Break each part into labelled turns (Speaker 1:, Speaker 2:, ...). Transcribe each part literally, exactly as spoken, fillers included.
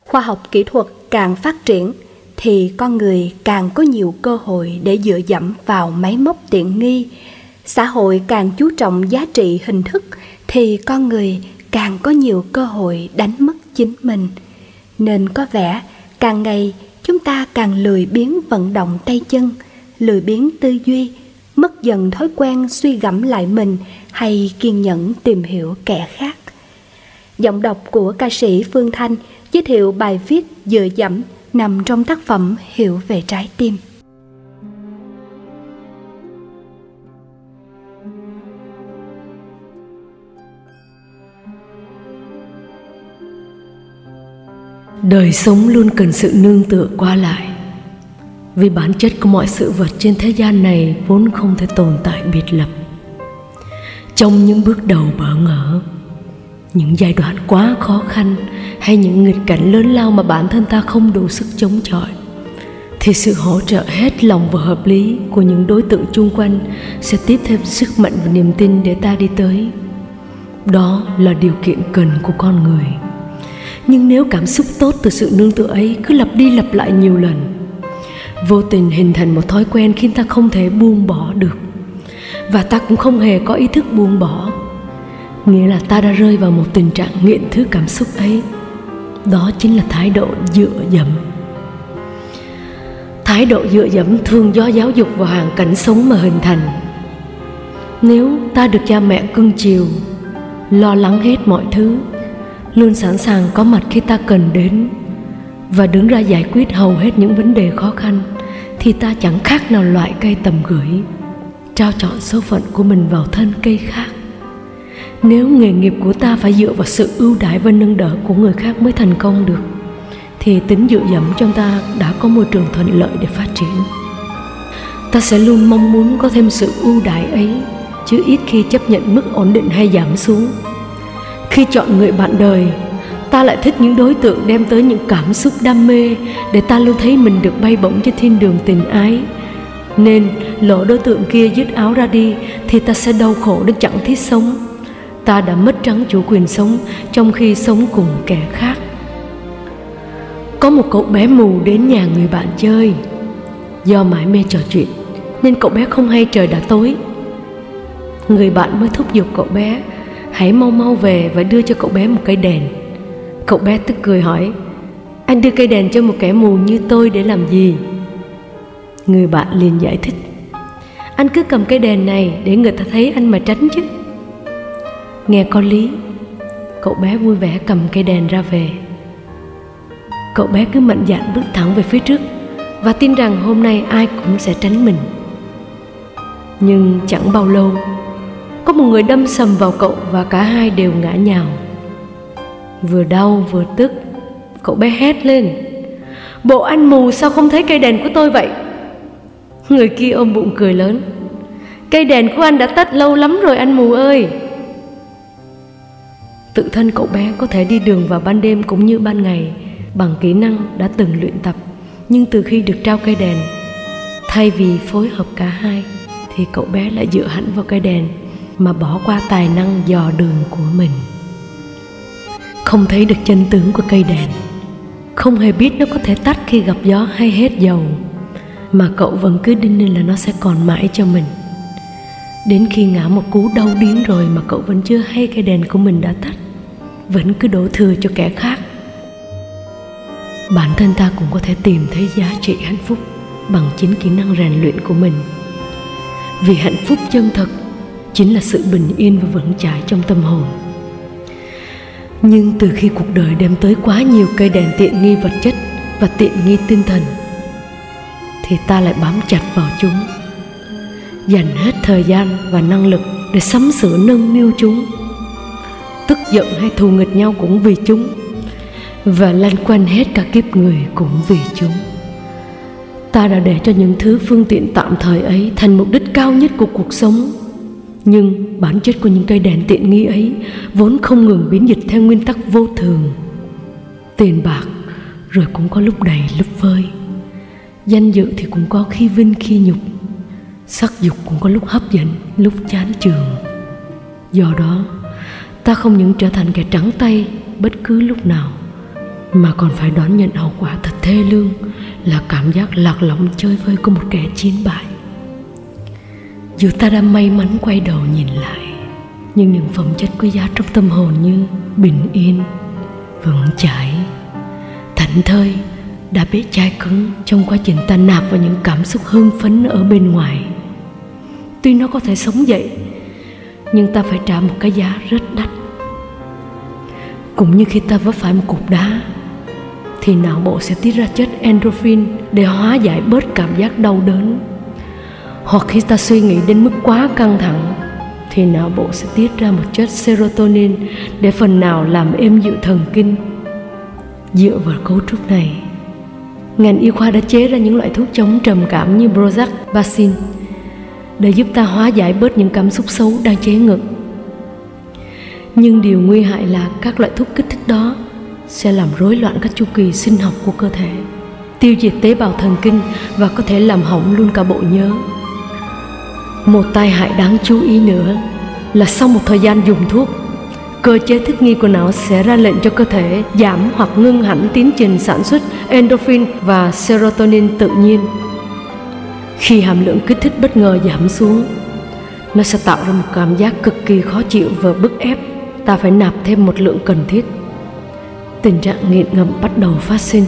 Speaker 1: Khoa học kỹ thuật càng phát triển thì con người càng có nhiều cơ hội để dựa dẫm vào máy móc tiện nghi. Xã hội càng chú trọng giá trị hình thức thì con người càng có nhiều cơ hội đánh mất chính mình. Nên có vẻ càng ngày chúng ta càng lười biếng vận động tay chân, lười biếng tư duy, mất dần thói quen suy gẫm lại mình hay kiên nhẫn tìm hiểu kẻ khác. Giọng đọc của ca sĩ Phương Thanh giới thiệu bài viết Dựa dẫm nằm trong tác phẩm Hiểu về trái tim.
Speaker 2: Đời sống luôn cần sự nương tựa qua lại. Vì bản chất của mọi sự vật trên thế gian này vốn không thể tồn tại biệt lập. Trong những bước đầu bỡ ngỡ, những giai đoạn quá khó khăn hay những nghịch cảnh lớn lao mà bản thân ta không đủ sức chống chọi, thì sự hỗ trợ hết lòng và hợp lý của những đối tượng chung quanh sẽ tiếp thêm sức mạnh và niềm tin để ta đi tới. Đó là điều kiện cần của con người. Nhưng nếu cảm xúc tốt từ sự nương tựa ấy cứ lặp đi lặp lại nhiều lần, vô tình hình thành một thói quen khiến ta không thể buông bỏ được, và ta cũng không hề có ý thức buông bỏ, nghĩa là ta đã rơi vào một tình trạng nghiện thứ cảm xúc ấy. Đó chính là thái độ dựa dẫm. Thái độ dựa dẫm thường do giáo dục và hoàn cảnh sống mà hình thành. Nếu ta được cha mẹ cưng chiều, lo lắng hết mọi thứ, luôn sẵn sàng có mặt khi ta cần đến và đứng ra giải quyết hầu hết những vấn đề khó khăn, thì ta chẳng khác nào loại cây tầm gửi, trao chọn số phận của mình vào thân cây khác. Nếu nghề nghiệp của ta phải dựa vào sự ưu đãi và nâng đỡ của người khác mới thành công được, thì tính dựa dẫm trong ta đã có môi trường thuận lợi để phát triển. Ta sẽ luôn mong muốn có thêm sự ưu đãi ấy, chứ ít khi chấp nhận mức ổn định hay giảm xuống. Khi chọn người bạn đời, ta lại thích những đối tượng đem tới những cảm xúc đam mê, để ta luôn thấy mình được bay bổng trên thiên đường tình ái. Nên lỡ đối tượng kia dứt áo ra đi thì ta sẽ đau khổ đến chẳng thiết sống. Ta đã mất trắng chủ quyền sống trong khi sống cùng kẻ khác. Có một cậu bé mù đến nhà người bạn chơi. Do mải mê trò chuyện nên cậu bé không hay trời đã tối. Người bạn mới thúc giục cậu bé hãy mau mau về và đưa cho cậu bé một cây đèn. Cậu bé tức cười hỏi: anh đưa cây đèn cho một kẻ mù như tôi để làm gì? Người bạn liền giải thích: anh cứ cầm cây đèn này để người ta thấy anh mà tránh chứ. Nghe có lý, cậu bé vui vẻ cầm cây đèn ra về. Cậu bé cứ mạnh dạn bước thẳng về phía trước và tin rằng hôm nay ai cũng sẽ tránh mình. Nhưng chẳng bao lâu, có một người đâm sầm vào cậu và cả hai đều ngã nhào. Vừa đau vừa tức, cậu bé hét lên: bộ anh mù sao không thấy cây đèn của tôi vậy? Người kia ôm bụng cười lớn: cây đèn của anh đã tắt lâu lắm rồi anh mù ơi. Tự thân cậu bé có thể đi đường vào ban đêm cũng như ban ngày bằng kỹ năng đã từng luyện tập. Nhưng từ khi được trao cây đèn, thay vì phối hợp cả hai, thì cậu bé lại dựa hẳn vào cây đèn mà bỏ qua tài năng dò đường của mình. Không thấy được chân tướng của cây đèn, không hề biết nó có thể tắt khi gặp gió hay hết dầu, mà cậu vẫn cứ đinh ninh là nó sẽ còn mãi cho mình. Đến khi ngã một cú đau điếng rồi mà cậu vẫn chưa hay cây đèn của mình đã tắt, vẫn cứ đổ thừa cho kẻ khác. Bản thân ta cũng có thể tìm thấy giá trị hạnh phúc bằng chính kỹ năng rèn luyện của mình. Vì hạnh phúc chân thật chính là sự bình yên và vững chãi trong tâm hồn. Nhưng từ khi cuộc đời đem tới quá nhiều cây đèn tiện nghi vật chất và tiện nghi tinh thần, thì ta lại bám chặt vào chúng, dành hết thời gian và năng lực để sắm sửa nâng niu chúng. Tức giận hay thù nghịch nhau cũng vì chúng, và lanh quanh hết cả kiếp người cũng vì chúng. Ta đã để cho những thứ phương tiện tạm thời ấy thành mục đích cao nhất của cuộc sống. Nhưng bản chất của những cây đèn tiện nghi ấy vốn không ngừng biến dịch theo nguyên tắc vô thường. Tiền bạc rồi cũng có lúc đầy lúc vơi, danh dự thì cũng có khi vinh khi nhục, sắc dục cũng có lúc hấp dẫn lúc chán chường. Do đó ta không những trở thành kẻ trắng tay bất cứ lúc nào, mà còn phải đón nhận hậu quả thật thê lương là cảm giác lạc lõng chơi vơi của một kẻ chiến bại. Dù ta đã may mắn quay đầu nhìn lại, nhưng những phẩm chất quý giá trong tâm hồn như bình yên, vững chãi, thảnh thơi đã bị chai cứng trong quá trình ta nạp vào những cảm xúc hưng phấn ở bên ngoài. Tuy nó có thể sống dậy, nhưng ta phải trả một cái giá rất đắt. Cũng như khi ta vấp phải một cục đá, thì não bộ sẽ tiết ra chất endorphin để hóa giải bớt cảm giác đau đớn. Hoặc khi ta suy nghĩ đến mức quá căng thẳng, thì não bộ sẽ tiết ra một chất serotonin để phần nào làm êm dịu thần kinh. Dựa vào cấu trúc này, ngành y khoa đã chế ra những loại thuốc chống trầm cảm như Prozac, Basin để giúp ta hóa giải bớt những cảm xúc xấu đang chế ngự. Nhưng điều nguy hại là các loại thuốc kích thích đó sẽ làm rối loạn các chu kỳ sinh học của cơ thể, tiêu diệt tế bào thần kinh và có thể làm hỏng luôn cả bộ nhớ. Một tai hại đáng chú ý nữa là sau một thời gian dùng thuốc, cơ chế thích nghi của não sẽ ra lệnh cho cơ thể giảm hoặc ngưng hẳn tiến trình sản xuất endorphin và serotonin tự nhiên. Khi hàm lượng kích thích bất ngờ giảm xuống, nó sẽ tạo ra một cảm giác cực kỳ khó chịu và bức ép ta phải nạp thêm một lượng cần thiết. Tình trạng nghiện ngập bắt đầu phát sinh.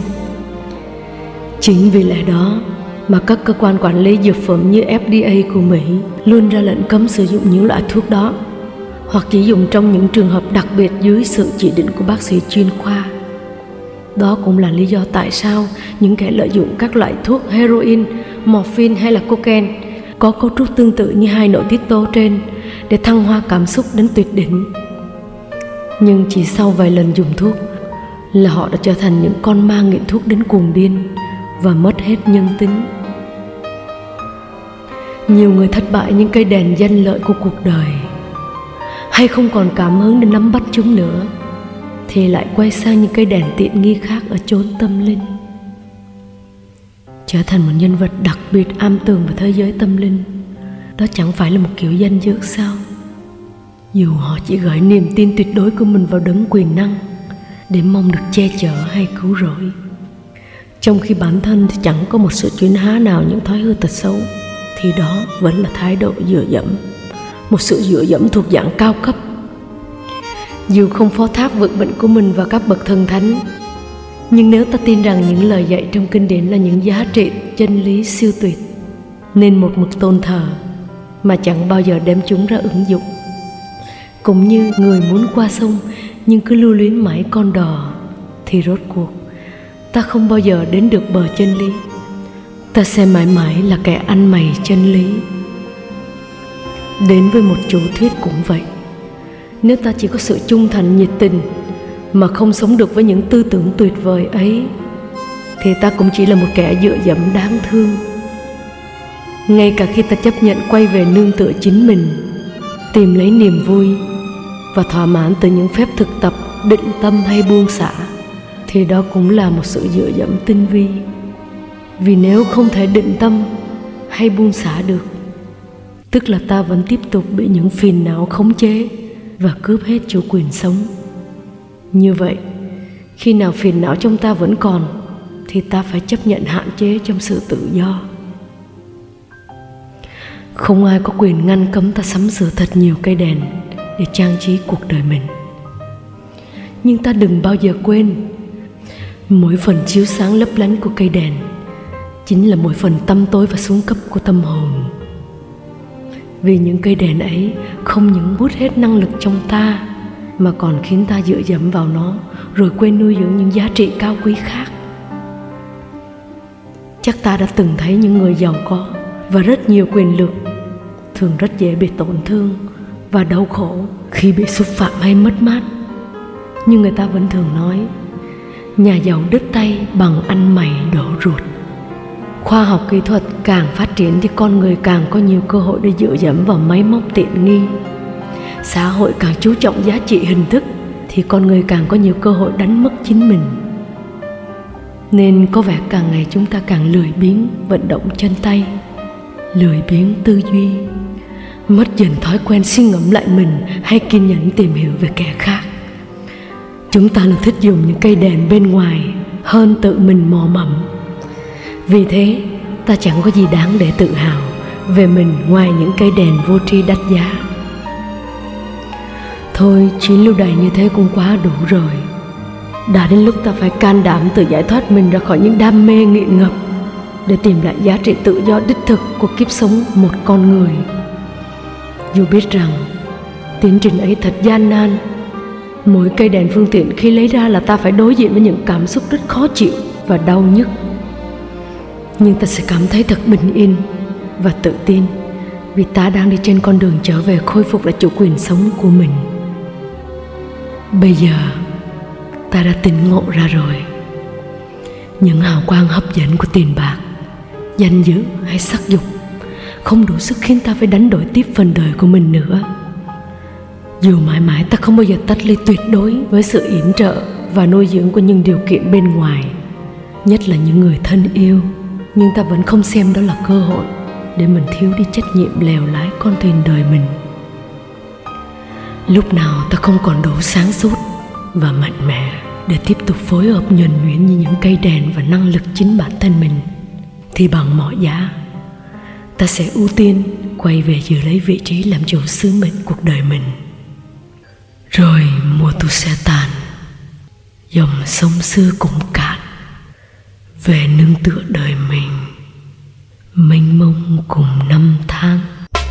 Speaker 2: Chính vì lẽ đó mà các cơ quan quản lý dược phẩm như F D A của Mỹ luôn ra lệnh cấm sử dụng những loại thuốc đó, hoặc chỉ dùng trong những trường hợp đặc biệt dưới sự chỉ định của bác sĩ chuyên khoa. Đó cũng là lý do tại sao những kẻ lợi dụng các loại thuốc heroin, morphine hay là cocaine có cấu trúc tương tự như hai nội tiết tố trên để thăng hoa cảm xúc đến tuyệt đỉnh. Nhưng chỉ sau vài lần dùng thuốc là họ đã trở thành những con ma nghiện thuốc đến cuồng điên và mất hết nhân tính. Nhiều người thất bại những cây đèn danh lợi của cuộc đời, hay không còn cảm hứng để nắm bắt chúng nữa, thì lại quay sang những cây đèn tiện nghi khác ở chốn tâm linh, trở thành một nhân vật đặc biệt am tường về thế giới tâm linh. Đó chẳng phải là một kiểu danh dự sao? Dù họ chỉ gửi niềm tin tuyệt đối của mình vào đấng quyền năng để mong được che chở hay cứu rỗi, trong khi bản thân thì chẳng có một sự chuyển hóa nào những thói hư tật xấu, thì đó vẫn là thái độ dựa dẫm, một sự dựa dẫm thuộc dạng cao cấp. Dù không phó thác vận mệnh của mình vào các bậc thần thánh, nhưng nếu ta tin rằng những lời dạy trong kinh điển là những giá trị chân lý siêu tuyệt, nên một mực tôn thờ mà chẳng bao giờ đem chúng ra ứng dụng. Cũng như người muốn qua sông nhưng cứ lưu luyến mãi con đò, thì rốt cuộc ta không bao giờ đến được bờ chân lý. Ta sẽ mãi mãi là kẻ ăn mày chân lý. Đến với một chủ thuyết cũng vậy. Nếu ta chỉ có sự trung thành nhiệt tình mà không sống được với những tư tưởng tuyệt vời ấy, thì ta cũng chỉ là một kẻ dựa dẫm đáng thương. Ngay cả khi ta chấp nhận quay về nương tựa chính mình, tìm lấy niềm vui và thỏa mãn từ những phép thực tập định tâm hay buông xả, thì đó cũng là một sự dựa dẫm tinh vi. Vì nếu không thể định tâm hay buông xả được, tức là ta vẫn tiếp tục bị những phiền não khống chế và cướp hết chủ quyền sống. Như vậy, khi nào phiền não trong ta vẫn còn, thì ta phải chấp nhận hạn chế trong sự tự do. Không ai có quyền ngăn cấm ta sắm sửa thật nhiều cây đèn để trang trí cuộc đời mình. Nhưng ta đừng bao giờ quên, mỗi phần chiếu sáng lấp lánh của cây đèn chính là mỗi phần tăm tối và xuống cấp của tâm hồn. Vì những cây đèn ấy không những hút hết năng lực trong ta, mà còn khiến ta dựa dẫm vào nó, rồi quên nuôi dưỡng những giá trị cao quý khác. Chắc ta đã từng thấy những người giàu có và rất nhiều quyền lực thường rất dễ bị tổn thương và đau khổ khi bị xúc phạm hay mất mát. Nhưng người ta vẫn thường nói, nhà giàu đứt tay bằng ăn mày đổ ruột. Khoa học kỹ thuật càng phát triển thì con người càng có nhiều cơ hội để dựa dẫm vào máy móc tiện nghi. Xã hội càng chú trọng giá trị hình thức thì con người càng có nhiều cơ hội đánh mất chính mình. Nên có vẻ càng ngày chúng ta càng lười biếng vận động chân tay, lười biếng tư duy, mất dần thói quen suy ngẫm lại mình hay kiên nhẫn tìm hiểu về kẻ khác. Chúng ta luôn thích dùng những cây đèn bên ngoài hơn tự mình mò mẫm. Vì thế ta chẳng có gì đáng để tự hào về mình ngoài những cây đèn vô tri đắt giá. Thôi, chuyến lưu đày như thế cũng quá đủ rồi. Đã đến lúc ta phải can đảm tự giải thoát mình ra khỏi những đam mê nghiện ngập để tìm lại giá trị tự do đích thực của kiếp sống một con người. Dù biết rằng tiến trình ấy thật gian nan, mỗi cây đèn phương tiện khi lấy ra là ta phải đối diện với những cảm xúc rất khó chịu và đau nhức, nhưng ta sẽ cảm thấy thật bình yên và tự tin vì ta đang đi trên con đường trở về khôi phục lại chủ quyền sống của mình. Bây giờ ta đã tỉnh ngộ ra rồi. Những hào quang hấp dẫn của tiền bạc, danh dự hay sắc dục không đủ sức khiến ta phải đánh đổi tiếp phần đời của mình nữa. Dù mãi mãi ta không bao giờ tách ly tuyệt đối với sự yểm trợ và nuôi dưỡng của những điều kiện bên ngoài, nhất là những người thân yêu, nhưng ta vẫn không xem đó là cơ hội để mình thiếu đi trách nhiệm lèo lái con thuyền đời mình. Lúc nào ta không còn đủ sáng suốt và mạnh mẽ để tiếp tục phối hợp nhuần nhuyễn như những cây đèn và năng lực chính bản thân mình, thì bằng mọi giá ta sẽ ưu tiên quay về giữ lấy vị trí làm chủ sứ mệnh cuộc đời mình. Rồi mùa thu sẽ tàn, dòng sông xưa cũng cạn, về nương tựa đời mình mênh mông cùng năm tháng.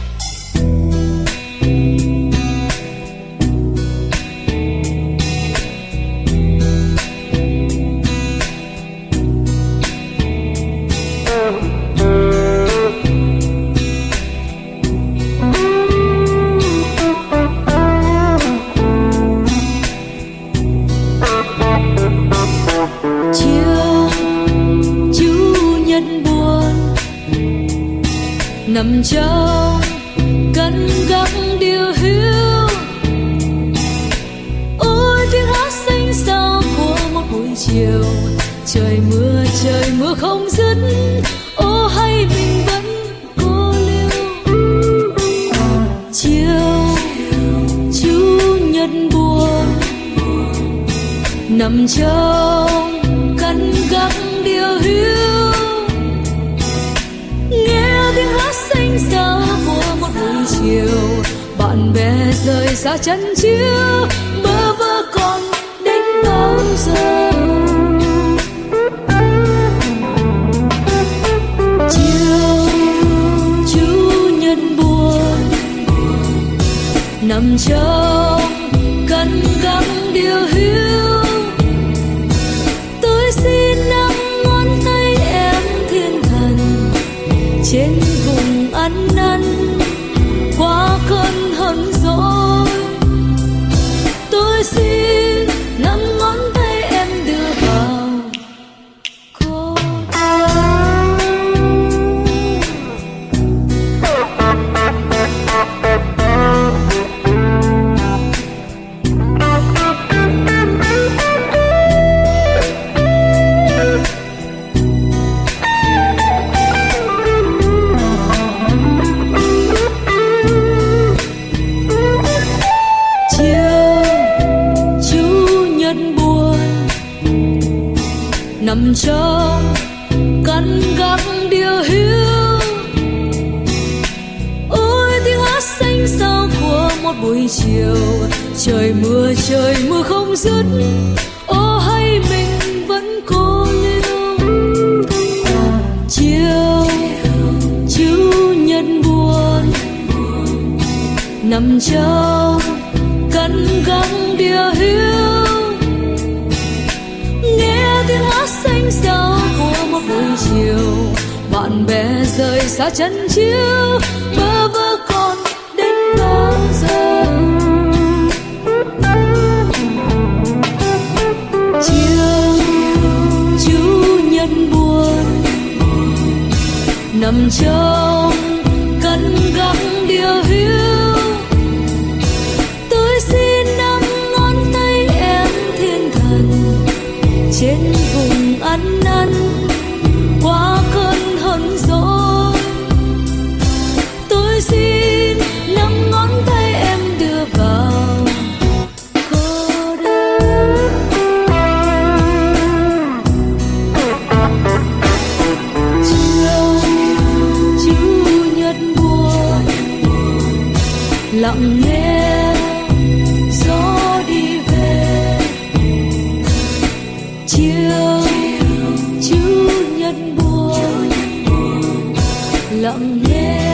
Speaker 3: Nằm trong cánh gác điều hiu, ôi tiếng hát xanh xao của một buổi chiều. Trời mưa trời mưa không dứt, ô hay mình vẫn cô liêu. Chiều chủ nhật buồn, nằm trong cánh gác điều hiu, nghe tiếng hát xanh xao của một buổi chiều. Bạn bè rời xa chân chiếu, bơ vơ còn đến bao giờ. Chiều chủ nhật buồn, nằm trong căn gác điều hiu, tôi xin nắm ngón tay em thiên thần trên vùng ăn năn qua cơn hờn dỗi. Tôi xin nắm ngón tay em đưa vào cô nằm trong căn gác điều hiu, ôi tiếng hát xanh xao của một buổi chiều. Trời mưa trời mưa không dứt, ô hay mình vẫn cô liêu. Chiều chủ nhật buồn, nằm trong căn gác điều hiu, nghe tiếng hát xanh xao của một buổi chiều. Bạn bè rời xa chân chiếu, bơ vơ còn đến bao giờ. Chiều chủ nhật buồn, nằm trong căn gác điều hiu, tôi xin nắm ngón tay em thiên thần trên vùng ăn năn qua cơn hờn dỗi. Tôi xin nắm ngón tay em đưa vào cô đơn. lặng nghe gió đi về. Chiều chủ nhật buồn lặng nghe